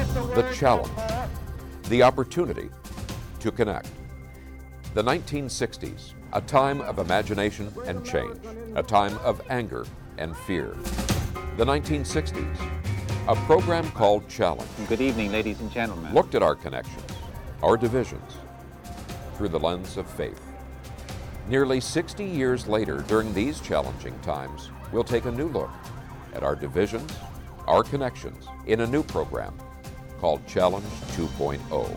the challenge, the opportunity to connect. The 1960s, a time of imagination and change, a time of anger and fear. The 1960s, a program called Challenge. Good evening, ladies and gentlemen. Looked at our connections, our divisions, through the lens of faith. Nearly 60 years later, during these challenging times, we'll take a new look at our divisions, our connections, in a new program called Challenge 2.0.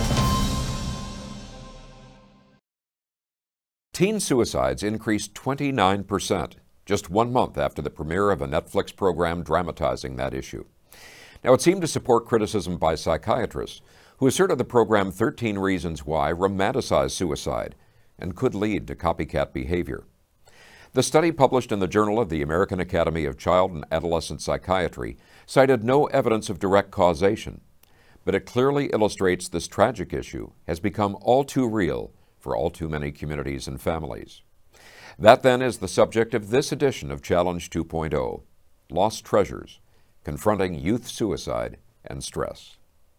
Teen suicides increased 29%, just 1 month after the premiere of a Netflix program dramatizing that issue. Now, it seemed to support criticism by psychiatrists who asserted the program 13 Reasons Why romanticized suicide and could lead to copycat behavior. The study, published in the Journal of the American Academy of Child and Adolescent Psychiatry, cited no evidence of direct causation, but it clearly illustrates this tragic issue has become all too real for all too many communities and families. That, then, is the subject of this edition of Challenge 2.0, Lost Treasures, Confronting Youth Suicide and Stress.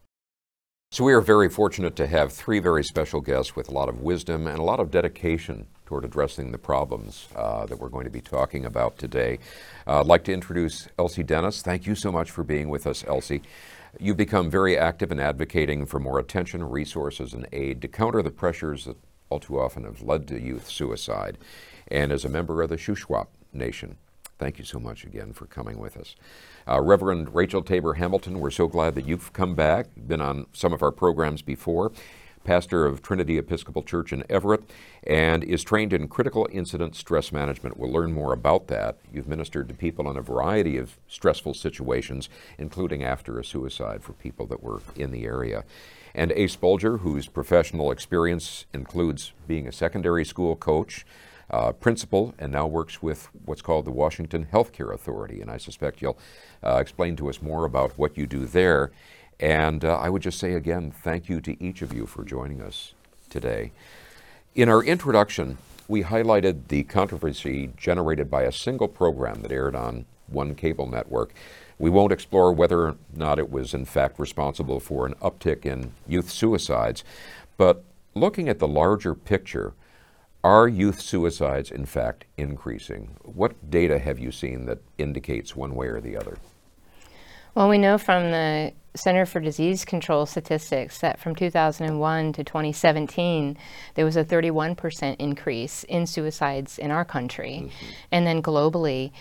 So we are very fortunate to have three very special guests with a lot of wisdom and a lot of dedication toward addressing the problems that we're going to be talking about today. I'd like to introduce Elsie Dennis. Thank you so much for being with us, Elsie. You've become very active in advocating for more attention, resources, and aid to counter the pressures that all too often have led to youth suicide. And as a member of the Shuswap Nation, thank you so much again for coming with us. Reverend Rachel Tabor Hamilton, we're so glad that you've come back. You've been on some of our programs before. Pastor of Trinity Episcopal Church in Everett, and is trained in critical incident stress management. We'll learn more about that. You've ministered to people in a variety of stressful situations, including after a suicide for people that were in the area. And Ace Bulger, whose professional experience includes being a secondary school coach, principal, and now works with what's called the Washington Healthcare Authority. And I suspect you'll explain to us more about what you do there. And I would just say again, thank you to each of you for joining us today. In our introduction, we highlighted the controversy generated by a single program that aired on one cable network. We won't explore whether or not it was in fact responsible for an uptick in youth suicides, but looking at the larger picture, are youth suicides in fact increasing? What data have you seen that indicates one way or the other? Well, we know from the Center for Disease Control statistics that from 2001 to 2017, there was a 31% increase in suicides in our country. Mm-hmm. And then globally,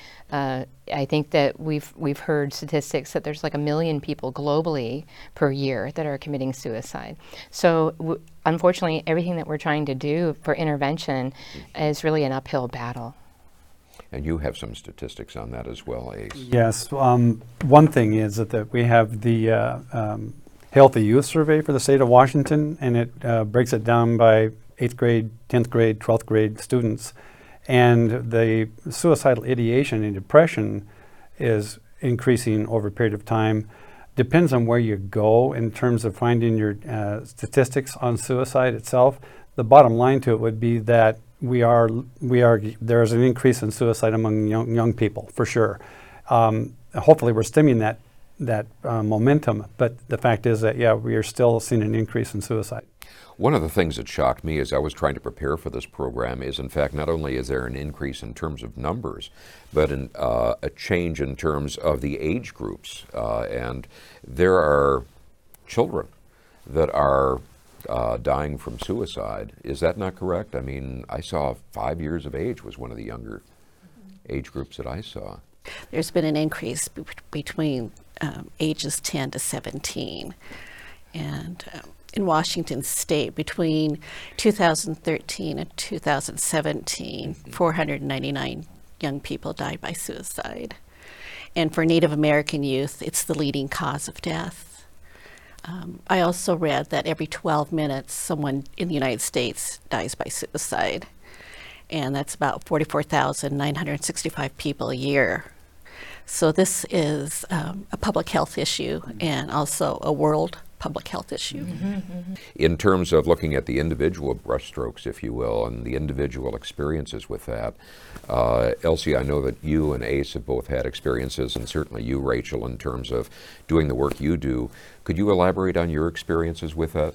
I think that we've heard statistics that there's like 1 million people globally per year that are committing suicide. So unfortunately, everything that we're trying to do for intervention is really an uphill battle. And you have some statistics on that as well, Ace. Yes. One thing is that we have the Healthy Youth Survey for the state of Washington, and it breaks it down by 8th grade, 10th grade, 12th grade students. And the suicidal ideation and depression is increasing over a period of time. Depends on where you go in terms of finding your statistics on suicide itself. The bottom line to it would be that there's an increase in suicide among young people, for sure. Hopefully we're stemming that momentum, but the fact is that, yeah, we are still seeing an increase in suicide. One of the things that shocked me as I was trying to prepare for this program is, in fact, not only is there an increase in terms of numbers, but a change in terms of the age groups. And there are children that are dying from suicide. Is that not correct? I mean, I saw 5 years of age was one of the younger age groups that I saw. There's been an increase between ages 10 to 17. And in Washington State, between 2013 and 2017, 499 young people died by suicide. And for Native American youth, it's the leading cause of death. I also read that every 12 minutes, someone in the United States dies by suicide. And that's about 44,965 people a year. So this is a public health issue and also a world public health issue. In terms of looking at the individual brushstrokes, if you will, and the individual experiences with that, Elsie, I know that you and Ace have both had experiences, and certainly you, Rachel, in terms of doing the work you do. Could you elaborate on your experiences with that?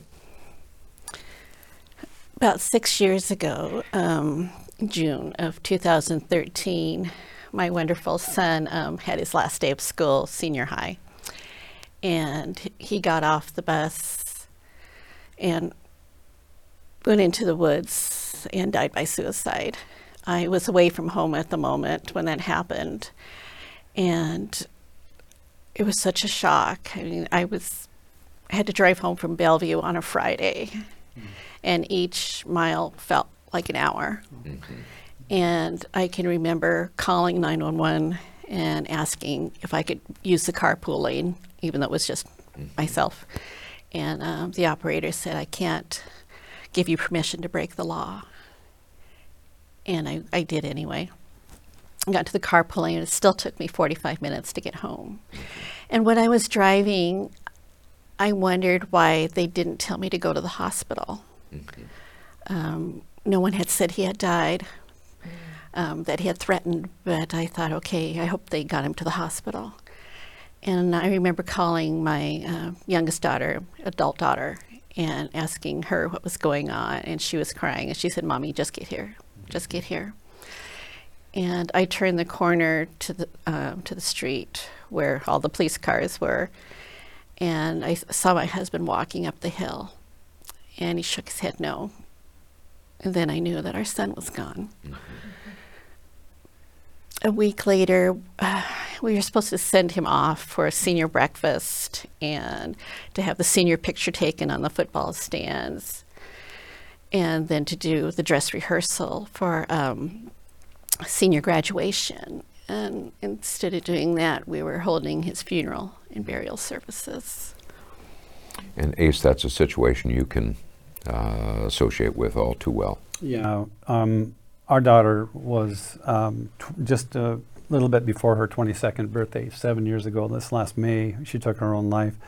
About 6 years ago, June of 2013, my wonderful son had his last day of school, senior high, and he got off the bus and went into the woods and died by suicide. I was away from home at the moment when that happened, and it was such a shock. I mean, I had to drive home from Bellevue on a Friday, and each mile felt like an hour. And I can remember calling 911 and asking if I could use the carpool lane, even though it was just myself. And the operator said, "I can't give you permission to break the law." And I did anyway. I got to the carpool lane, and it still took me 45 minutes to get home. And when I was driving, I wondered why they didn't tell me to go to the hospital. No one had said he had died, that he had threatened, but I thought, okay, I hope they got him to the hospital. And I remember calling my youngest daughter, adult daughter, and asking her what was going on, and she was crying, and she said, "Mommy, just get here, just get here." And I turned the corner to the street where all the police cars were, and I saw my husband walking up the hill, and he shook his head no. And then I knew that our son was gone. A week later, we were supposed to send him off for a senior breakfast and to have the senior picture taken on the football stands, and then to do the dress rehearsal for senior graduation. And instead of doing that, we were holding his funeral and burial services. And Ace, that's a situation you can associate with all too well. Yeah. Our daughter was just a little bit before her 22nd birthday, 7 years ago. This last May, she took her own life.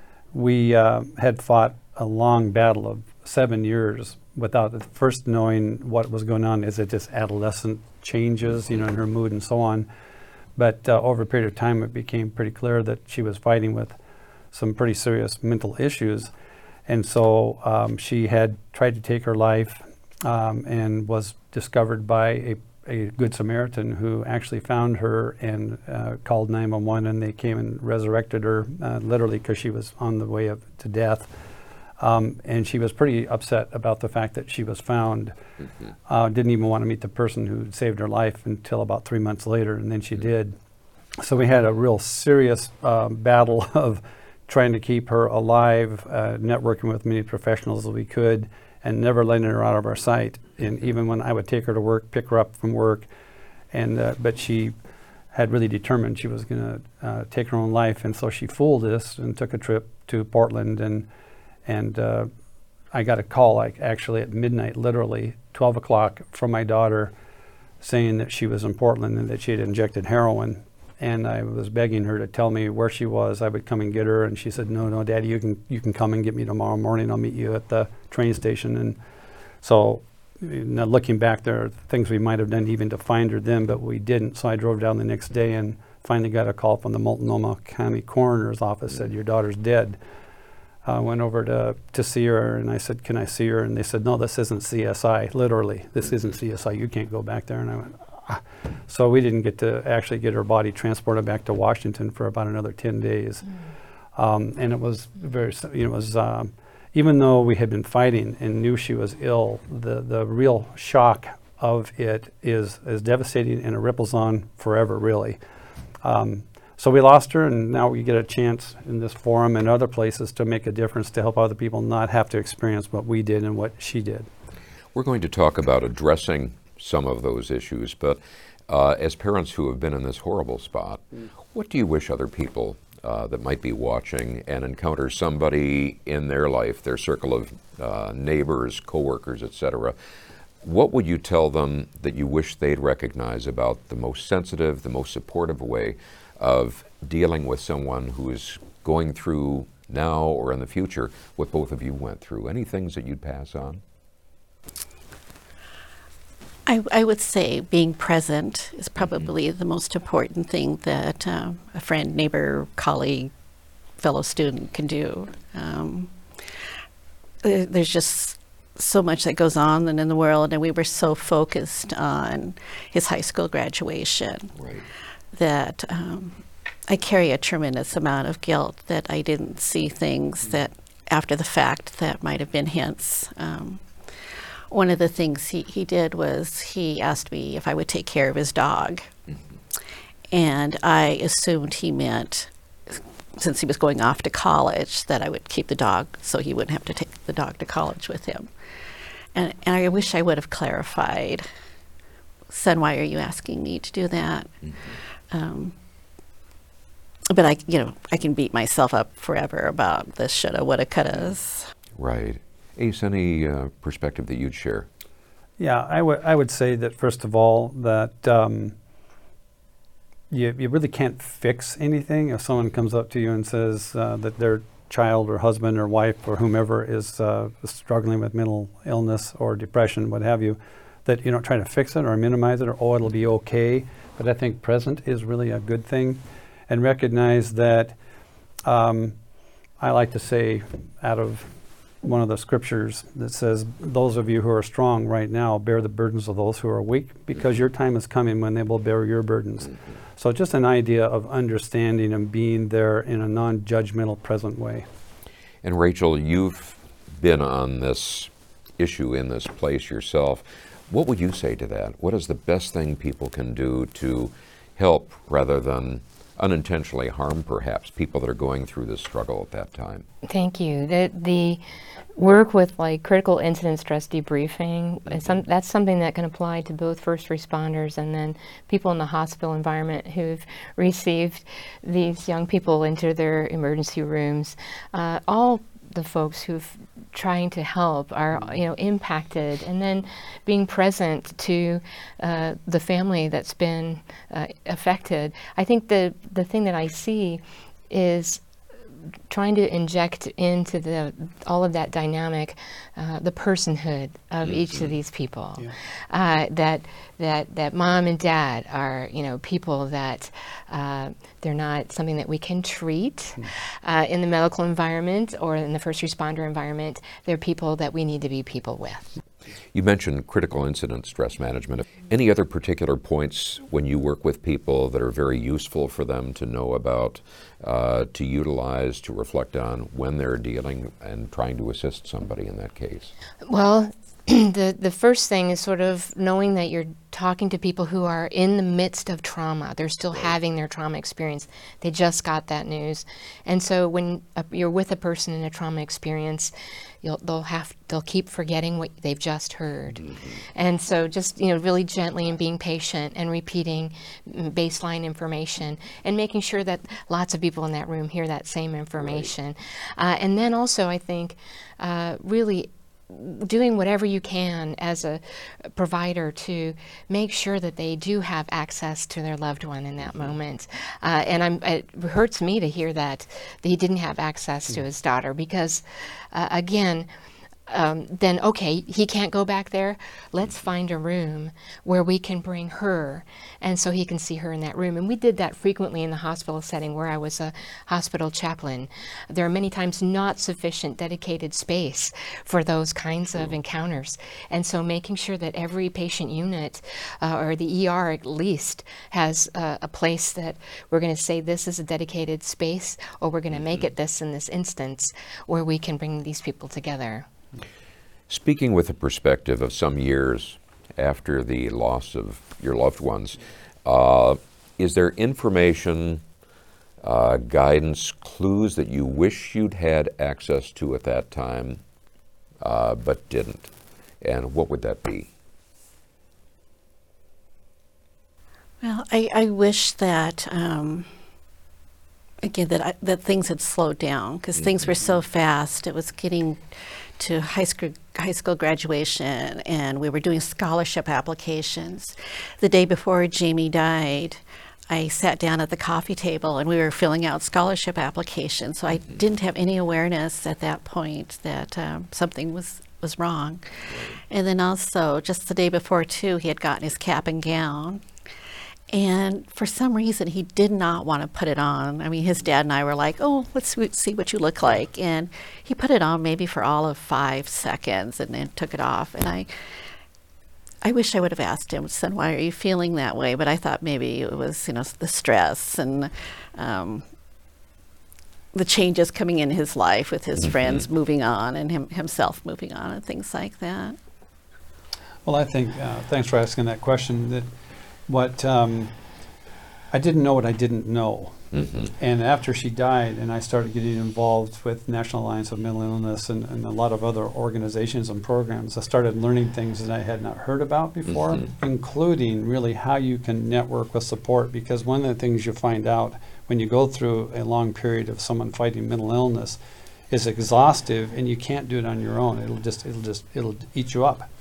We had fought a long battle of 7 years without first knowing what was going on. Is it just adolescent changes, in her mood and so on? But over a period of time, it became pretty clear that she was fighting with some pretty serious mental issues. And so she had tried to take her life and was discovered by a Good Samaritan who actually found her and called 911, and they came and resurrected her literally because she was on the way to death. And she was pretty upset about the fact that she was found. Didn't even want to meet the person who saved her life until about 3 months later, and then she did. So we had a real serious battle of trying to keep her alive, networking with many professionals as we could, and never letting her out of our sight. And even when I would take her to work, pick her up from work, and but she had really determined she was going to take her own life, and so she fooled us and took a trip to Portland, and I got a call actually at midnight, literally 12 o'clock, from my daughter saying that she was in Portland and that she had injected heroin. And I was begging her to tell me where she was. I would come and get her, and she said, "No, Daddy, you can come and get me tomorrow morning. I'll meet you at the train station." And so, now looking back, there are things we might have done even to find her then, but we didn't. So I drove down the next day and finally got a call from the Multnomah County Coroner's office, said, "Your daughter's dead." I went over to see her, and I said, "Can I see her?" And they said, "No, this isn't CSI. Literally, this isn't CSI. You can't go back there." And I went, "Ah." So we didn't get to actually get her body transported back to Washington for about another 10 days. And it was very, even though we had been fighting and knew she was ill, the real shock of it is devastating, and it ripples on forever, really. So we lost her, and now we get a chance in this forum and other places to make a difference, to help other people not have to experience what we did and what she did. We're going to talk about addressing some of those issues, but as parents who have been in this horrible spot, what do you wish other people that might be watching and encounter somebody in their life, their circle of neighbors, coworkers, etc., what would you tell them that you wish they'd recognize about the most sensitive, the most supportive way of dealing with someone who is going through now or in the future what both of you went through? Any things that you'd pass on? I would say being present is probably the most important thing that a friend, neighbor, colleague, fellow student can do. There's just so much that goes on in the world, and we were so focused on his high school graduation that I carry a tremendous amount of guilt that I didn't see things that after the fact that might have been hints. One of the things he did was he asked me if I would take care of his dog. And I assumed he meant, since he was going off to college, that I would keep the dog so he wouldn't have to take the dog to college with him. And I wish I would have clarified, son, why are you asking me to do that? But I can beat myself up forever about the shoulda, woulda, couldas. Right. Ace, any perspective that you'd share? Yeah, I would say that first of all that you really can't fix anything. If someone comes up to you and says that their child or husband or wife or whomever is struggling with mental illness or depression, what have you, that you don't try to fix it or minimize it or, oh, it'll be okay. But I think present is really a good thing. And recognize that I like to say out of one of the scriptures that says, those of you who are strong right now bear the burdens of those who are weak, because your time is coming when they will bear your burdens. So just an idea of understanding and being there in a non-judgmental, present way. And Rachel, you've been on this issue in this place yourself. What would you say to that? What is the best thing people can do to help rather than unintentionally harm, perhaps, people that are going through this struggle at that time? Thank you. The work with like critical incident stress debriefing, that's something that can apply to both first responders and then people in the hospital environment who've received these young people into their emergency rooms. All the folks who've trying to help are impacted, and then being present to the family that's been affected. I think the thing that I see is trying to inject into all of that dynamic the personhood of each of these people. That mom and dad are people that they're not something that we can treat in the medical environment or in the first responder environment. They're people that we need to be people with. You mentioned critical incident stress management. Any other particular points when you work with people that are very useful for them to know about, to utilize, to reflect on when they're dealing and trying to assist somebody in that case? Well, the first thing is sort of knowing that you're talking to people who are in the midst of trauma. They're still having their trauma experience. They just got that news. And so when you're with a person in a trauma experience, they'll keep forgetting what they've just heard. And so just really gently and being patient and repeating baseline information and making sure that lots of people in that room hear that same information. And then also I think really doing whatever you can as a provider to make sure that they do have access to their loved one in that moment. And it hurts me to hear that he didn't have access to his daughter, because again, then okay, he can't go back there. Let's find a room where we can bring her, and so he can see her in that room. And we did that frequently in the hospital setting where I was a hospital chaplain. There are many times not sufficient dedicated space for those kinds of encounters. And so making sure that every patient unit, or the ER at least, has a place that we're going to say this is a dedicated space, or we're going to make it this in this instance, where we can bring these people together. Speaking with the perspective of some years after the loss of your loved ones, is there information, guidance, clues that you wish you'd had access to at that time but didn't? And what would that be? Well, I wish that, again, that things had slowed down, because things were so fast. It was getting to high school graduation, and we were doing scholarship applications. The day before Jamie died, I sat down at the coffee table and we were filling out scholarship applications. So I didn't have any awareness at that point that something was wrong. And then also, just the day before too, he had gotten his cap and gown. And for some reason, he did not want to put it on. I mean, his dad and I were like, oh, let's see what you look like. And he put it on maybe for all of 5 seconds and then took it off. And I wish I would have asked him, son, why are you feeling that way? But I thought maybe it was, the stress and the changes coming in his life with his friends moving on and himself moving on and things like that. Well, I think, thanks for asking that question, that what I didn't know what I didn't know. And after she died and I started getting involved with National Alliance of Mental Illness and a lot of other organizations and programs, I started learning things that I had not heard about before, including really how you can network with support, because one of the things you find out when you go through a long period of someone fighting mental illness is exhaustive, and you can't do it on your own. It'll eat you up.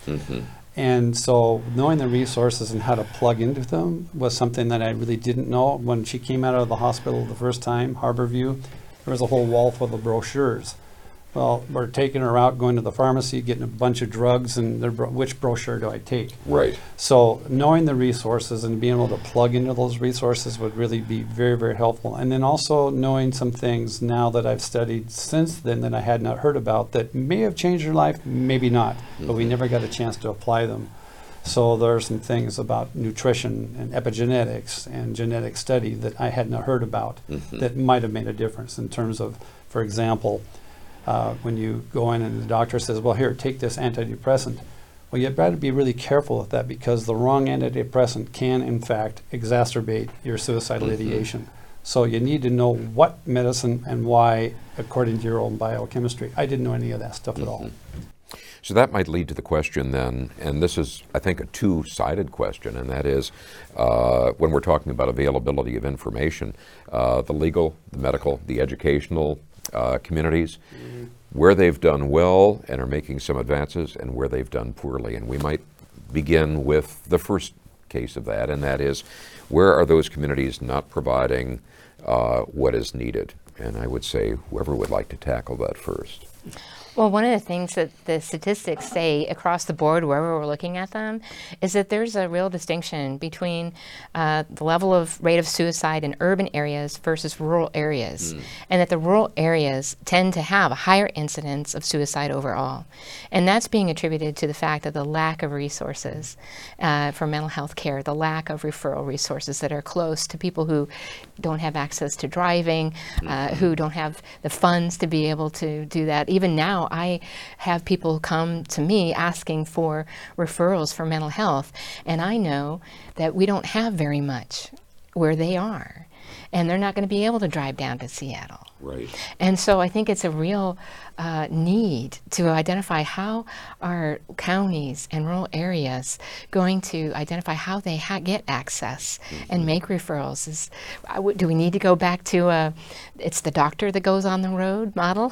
And so knowing the resources and how to plug into them was something that I really didn't know. When she came out of the hospital the first time, Harborview, there was a whole wall full of brochures. Well, we're taking her out, going to the pharmacy, getting a bunch of drugs, and which brochure do I take? Right. So knowing the resources and being able to plug into those resources would really be very, very helpful. And then also knowing some things now that I've studied since then that I had not heard about that may have changed her life, maybe not, but we never got a chance to apply them. So there are some things about nutrition and epigenetics and genetic study that I had not heard about that might have made a difference in terms of, for example, when you go in and the doctor says, well, here, take this antidepressant. Well, you better be really careful with that, because the wrong antidepressant can, in fact, exacerbate your suicidal ideation. So you need to know what medicine and why, according to your own biochemistry. I didn't know any of that stuff at all. So that might lead to the question then, and this is, I think, a two-sided question, and that is, when we're talking about availability of information, the legal, the medical, the educational communities, where they've done well and are making some advances, and where they've done poorly. And we might begin with the first case of that, and that is, where are those communities not providing what is needed? And I would say whoever would like to tackle that first. Well, one of the things that the statistics say across the board, wherever we're looking at them, is that there's a real distinction between the level of rate of suicide in urban areas versus rural areas, and that the rural areas tend to have a higher incidence of suicide overall. And that's being attributed to the fact of the lack of resources for mental health care, the lack of referral resources that are close to people who don't have access to driving, who don't have the funds to be able to do that. Even now, I have people come to me asking for referrals for mental health, and I know that we don't have very much where they are, and they're not going to be able to drive down to Seattle. Right. And so I think it's a real need to identify how are counties and rural areas going to identify how they get access and make referrals. Do we need to go back to it's the doctor that goes on the road model?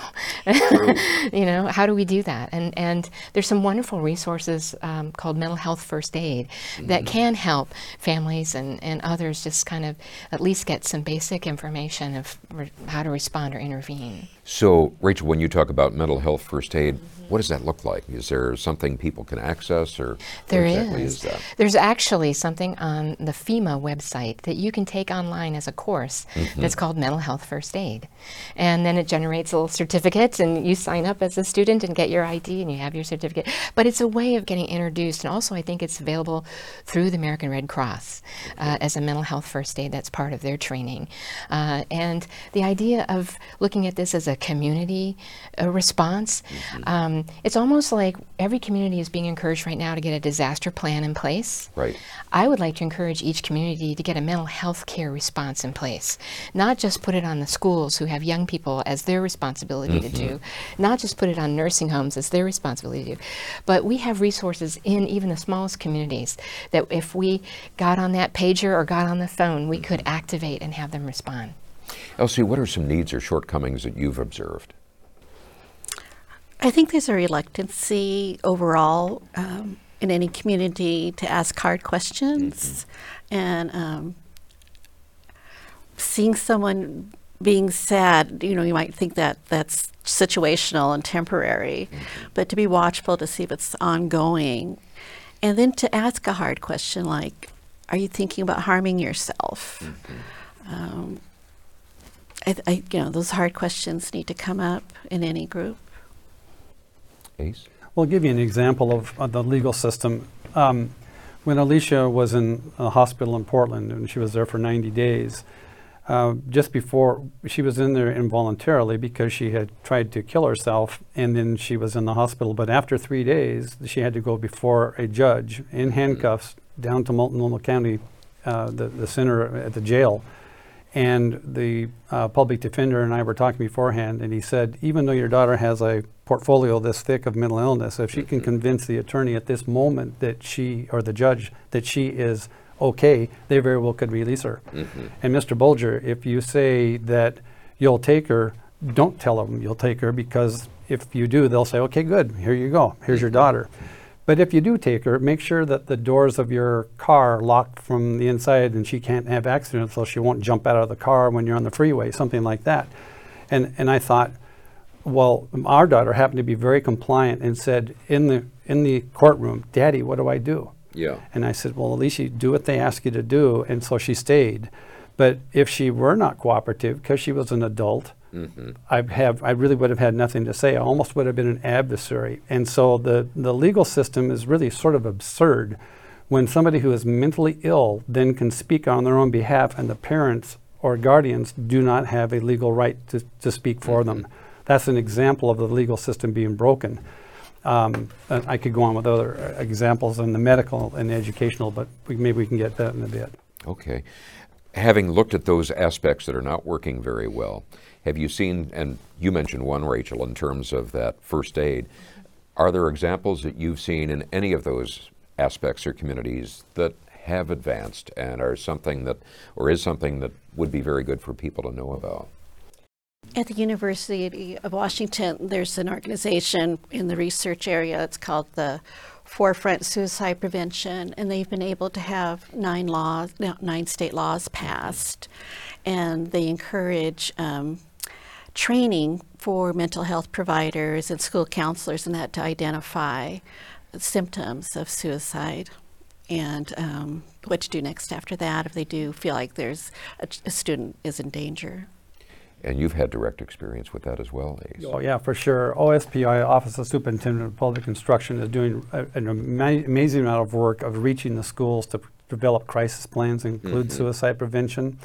How do we do that? And there's some wonderful resources called Mental Health First Aid that can help families and others just kind of at least get some basic information of how to respond or intervene. So, Rachel, when you talk about mental health first aid, what does that look like? Is there something people can access, or there what exactly is that? There's actually something on the FEMA website that you can take online as a course that's called Mental Health First Aid. And then it generates a little certificate, and you sign up as a student and get your ID and you have your certificate. But it's a way of getting introduced, and also I think it's available through the American Red Cross as a mental health first aid. That's part of their training. And the idea of looking at this as a community response, it's almost like every community is being encouraged right now to get a disaster plan in place. Right. I would like to encourage each community to get a mental health care response in place, not just put it on the schools who have young people as their responsibility to do, not just put it on nursing homes as their responsibility to do, but we have resources in even the smallest communities that if we got on that pager or got on the phone, we could activate and have them respond. Elsie, what are some needs or shortcomings that you've observed? I think there's a reluctancy overall in any community to ask hard questions, and seeing someone being sad, you might think that that's situational and temporary, but to be watchful to see if it's ongoing, and then to ask a hard question like, are you thinking about harming yourself? Those hard questions need to come up in any group. Ace? Well, I'll give you an example of the legal system. When Alicia was in a hospital in Portland, and she was there for 90 days, just before, she was in there involuntarily because she had tried to kill herself, and then she was in the hospital. But after 3 days, she had to go before a judge in handcuffs down to Multnomah County, the center at the jail. And the public defender and I were talking beforehand, and he said, even though your daughter has a portfolio this thick of mental illness, if she can convince the attorney at this moment that she, or the judge, that she is okay, they very well could release her. And Mr. Bulger, if you say that you'll take her, don't tell them you'll take her, because if you do, they'll say, okay, good, here you go, here's your daughter. But if you do take her, make sure that the doors of your car are locked from the inside and she can't have accidents, so she won't jump out of the car when you're on the freeway, something like that. And I thought, well, our daughter happened to be very compliant and said in the courtroom, Daddy, what do I do? Yeah. And I said, well, at least you do what they ask you to do. And so she stayed. But if she were not cooperative, because she was an adult, I really would have had nothing to say. I almost would have been an adversary. And so the legal system is really sort of absurd when somebody who is mentally ill then can speak on their own behalf, and the parents or guardians do not have a legal right to speak for them. That's an example of the legal system being broken. I could go on with other examples in the medical and the educational, but maybe we can get that in a bit. Okay. Having looked at those aspects that are not working very well, have you seen, and you mentioned one, Rachel, in terms of that first aid, are there examples that you've seen in any of those aspects or communities that have advanced and are something that, or is something that would be very good for people to know about? At the University of Washington, there's an organization in the research area. It's called the Forefront Suicide Prevention, and they've been able to have 9 state laws passed, and they encourage training for mental health providers and school counselors and that to identify symptoms of suicide and what to do next after that if they do feel like there's a student is in danger. And you've had direct experience with that as well, Ace. Oh yeah, for sure. OSPI, Office of Superintendent of Public Instruction, is doing an amazing amount of work of reaching the schools to develop crisis plans, include suicide prevention.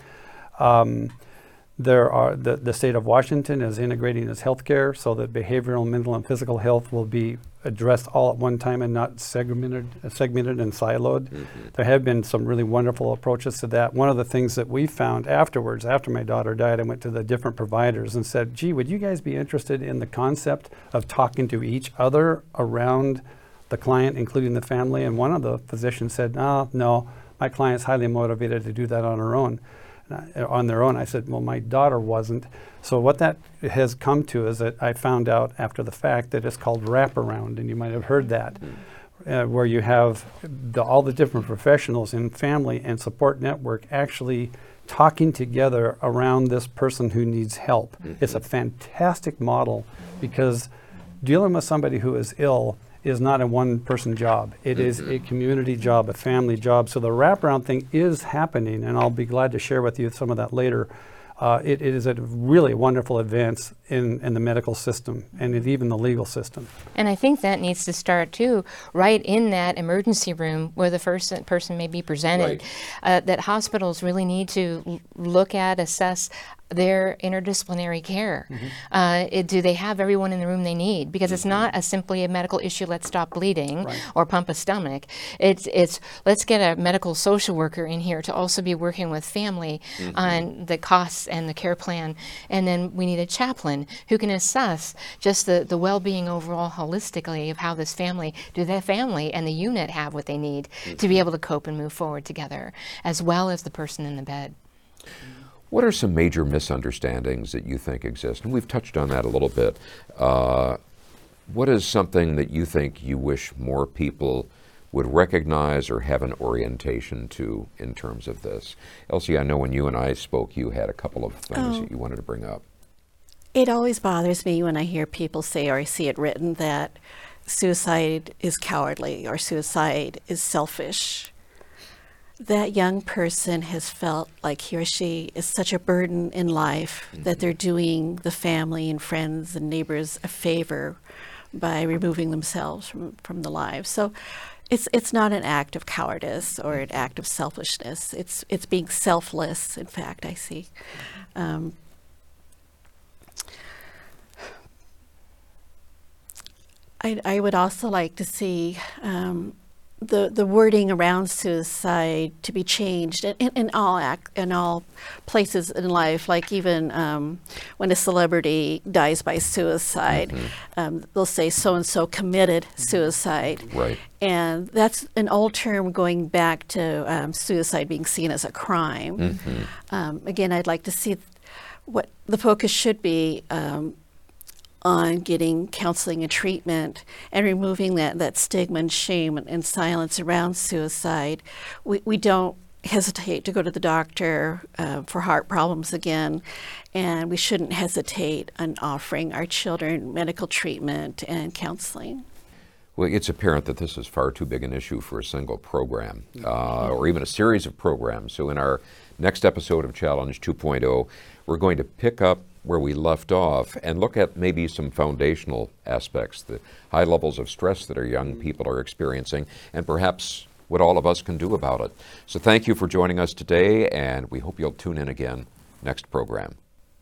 The state of Washington is integrating its healthcare so that behavioral, mental, and physical health will be addressed all at one time and not segmented and siloed. There have been some really wonderful approaches to that. One of the things that we found afterwards, after my daughter died, I went to the different providers and said, gee, would you guys be interested in the concept of talking to each other around the client, including the family? And one of the physicians said, no, my client's highly motivated to do that on their own. I said, well, my daughter wasn't. So what that has come to is that I found out after the fact that it's called wraparound, and you might have heard that, where you have all the different professionals in family and support network actually talking together around this person who needs help. It's a fantastic model because dealing with somebody who is ill is not a one-person job. It is a community job, a family job. So the wraparound thing is happening, and I'll be glad to share with you some of that later. It is a really wonderful advance in the medical system and even the legal system. And I think that needs to start too, right in that emergency room where the first person may be presented. That hospitals really need to look at, assess their interdisciplinary care. Do they have everyone in the room they need? Because it's not simply a medical issue, let's stop bleeding or pump a stomach. It's let's get a medical social worker in here to also be working with family on the costs and the care plan. And then we need a chaplain who can assess just the well-being overall holistically of how this family, do that family and the unit have what they need to be able to cope and move forward together, as well as the person in the bed. What are some major misunderstandings that you think exist? And we've touched on that a little bit. What is something that you think you wish more people would recognize or have an orientation to in terms of this? Elsie, I know when you and I spoke, you had a couple of things that you wanted to bring up. It always bothers me when I hear people say, or I see it written, that suicide is cowardly or suicide is selfish. That young person has felt like he or she is such a burden in life that they're doing the family and friends and neighbors a favor by removing themselves from the lives. So it's not an act of cowardice or an act of selfishness. It's being selfless, in fact, I see. I would also like to see the wording around suicide to be changed in all places in life. Like even when a celebrity dies by suicide, they'll say so and so committed suicide. Right. And that's an old term going back to suicide being seen as a crime. Again, I'd like to see what the focus should be on getting counseling and treatment and removing that stigma and shame and silence around suicide. We don't hesitate to go to the doctor for heart problems again, and we shouldn't hesitate on offering our children medical treatment and counseling. Well, it's apparent that this is far too big an issue for a single program or even a series of programs. So in our next episode of Challenge 2.0, we're going to pick up where we left off and look at maybe some foundational aspects, the high levels of stress that our young people are experiencing, and perhaps what all of us can do about it. So thank you for joining us today, and we hope you'll tune in again next program.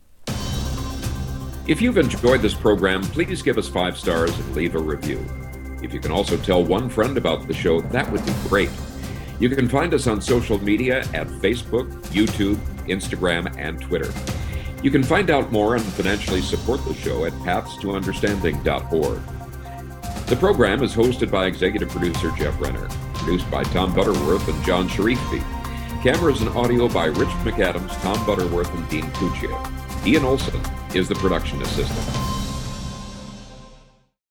If you've enjoyed this program, please give us 5 stars and leave a review. If you can also tell one friend about the show, that would be great. You can find us on social media at Facebook, YouTube, Instagram, and Twitter. You can find out more and financially support the show at pathstounderstanding.org. The program is hosted by executive producer Jeff Renner, produced by Tom Butterworth and John Sharifby. Cameras and audio by Rich McAdams, Tom Butterworth, and Dean Cuccia. Ian Olson is the production assistant.